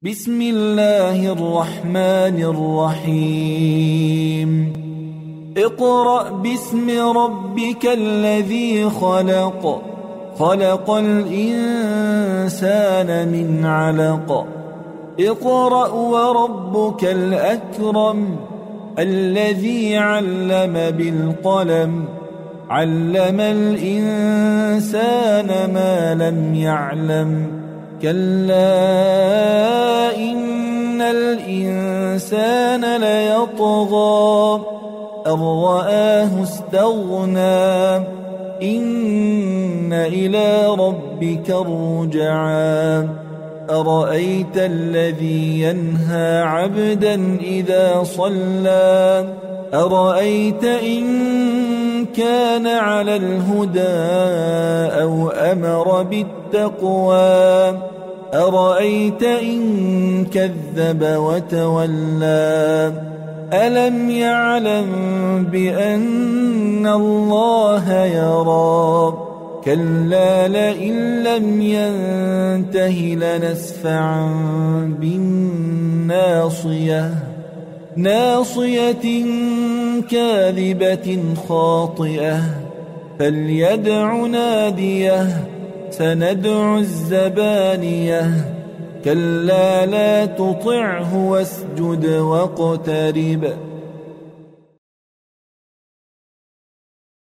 بسم الله الرحمن الرحيم اقرأ باسم ربك الذي خلق خلق الإنسان من علق اقرأ وربك الأكرم الذي علم بالقلم علم الإنسان ما لم يعلم كلا إن الإنسان ليطغى أن رآه استغنى إن إلى ربك الرجعى أرأيت الذي ينهى عبدا إذا صلى أرأيت إن كان على الهدى أو أمر بالتقوى أرأيت إن كذب وتولى ألم يعلم بأن الله يرى كلا لئن لم ينته لنسفعا بالناصية ناصية كاذبة خاطئة فليدع ناديه سندع الزبانية كلا لا تطعه واسجد واقترب